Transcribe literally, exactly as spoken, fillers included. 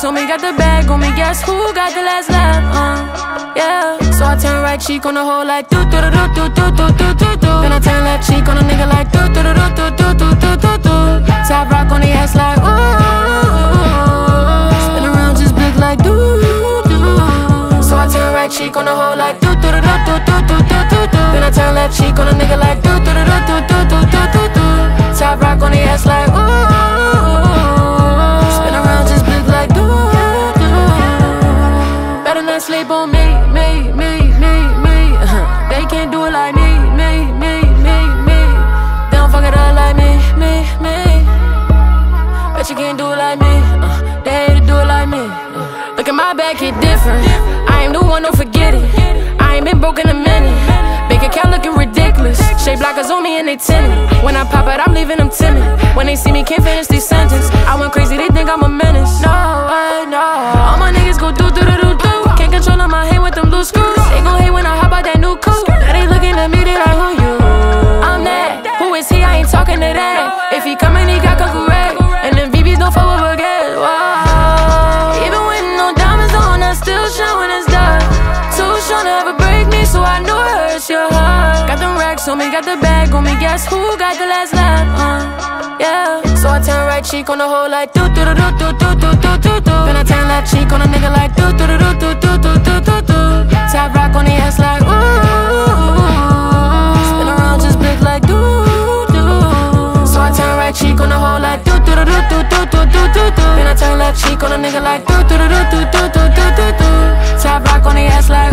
on me, got the bag on me. Guess who got the last laugh? Uh, yeah. So I turn right cheek on the hoe like do do do do do do do do do. Then I turn left cheek on a nigga like do do do do do do do do do. Top rock on the ass like ooh. Spin around just big like do do. So I turn right cheek on the hoe like do do do do do do do do do. Then I turn left cheek on a nigga like do do do do do do do do do. Top rock on the ass like ooh. Spin around just big like do do. Better not sleep on me, me, me, me, me. They can't do it like me, me, me, me, me. They don't fuck it up like me, me, me. Bet you can't do it like me. Uh, they hate to do it like me. Uh, look at my back, it different. I ain't the one, don't forget it. I ain't been broke in a minute. Bank account looking ridiculous. Shape blockers on me and they tinted. When I pop out, I'm leaving them timid. When they see me, can't finish these sentences. I went crazy, they think I'm a menace. No, I know. All my niggas go do do do do do. Can't control on my head with them blue screws. They gon' hate when I hop out that new coupe. Now they looking at me, they like, who you? I'm that. Who is he? I ain't talking to that. If he coming, he got cook red. And them V Bs don't fuck with baguette. Wow. Even with no diamonds on, I still showing his dog. Too strong to ever break me, so I know it hurts your heart. Got them racks on me, got the bag on me. Guess who got the last laugh? Uh, yeah. So I turn right cheek on the hoe like do do do do do do do do do do. Then I turn left cheek on a nigga like do do do do do do do do do do. Top rock on the ass like ooh. Spin around just big like do do. So I turn right cheek on the hoe like do do do do do do do do do do. Then I turn left cheek on a nigga like do do do do do do do do do. Top rock on the ass like